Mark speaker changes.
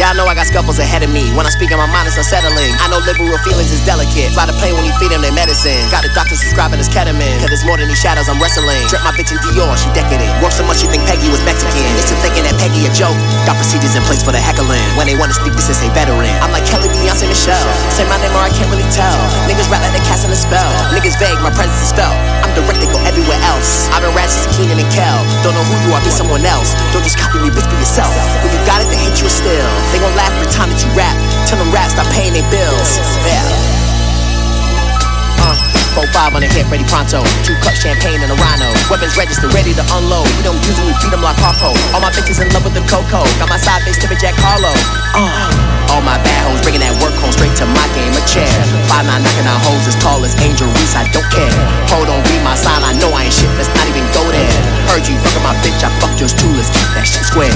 Speaker 1: Yeah, I know I got scuffles ahead of me. When I speak in my mind, it's unsettling. I know liberal feelings is delicate. Fly the plane when you feed them their medicine. Got a doctor subscribing his ketamine. Cause it's more than these shadows I'm wrestling. Drip my bitch in Dior, she decadent. Work so much you think Peggy was Mexican. They still thinking that Peggy a joke. Got procedures in place for the heckling. When they wanna speak, this is a veteran. I'm like Kelly, Beyonce, Michelle. Say my name or I can't really tell. Niggas rap like they casting a spell. Niggas vague, my presence is felt. I'm direct, they go everywhere else. I've been ratchet to Keenan and Kel. Don't know who you are, be someone else. Don't just copy me, bitch, be yourself. When you got it, they hate you still. They gon' laugh every time that you rap. Tell them rap, stop paying their bills. Yeah. 4-5 on the hip, ready pronto. 2 cups champagne and a rhino. Weapons registered, ready to unload. We don't use them, we beat them like Harpo. All my bitches in love with the cocoa. Got my side bitch tipping Jack Harlow. All my bad hoes bringing that work home straight to my game, a chair. 5'9" knocking out hoes as tall as Angel Reese, I don't care. Hold on, read my sign, I know I ain't shit, let's not even go there. Heard you fucking my bitch, I fucked yours too, let's keep that shit square.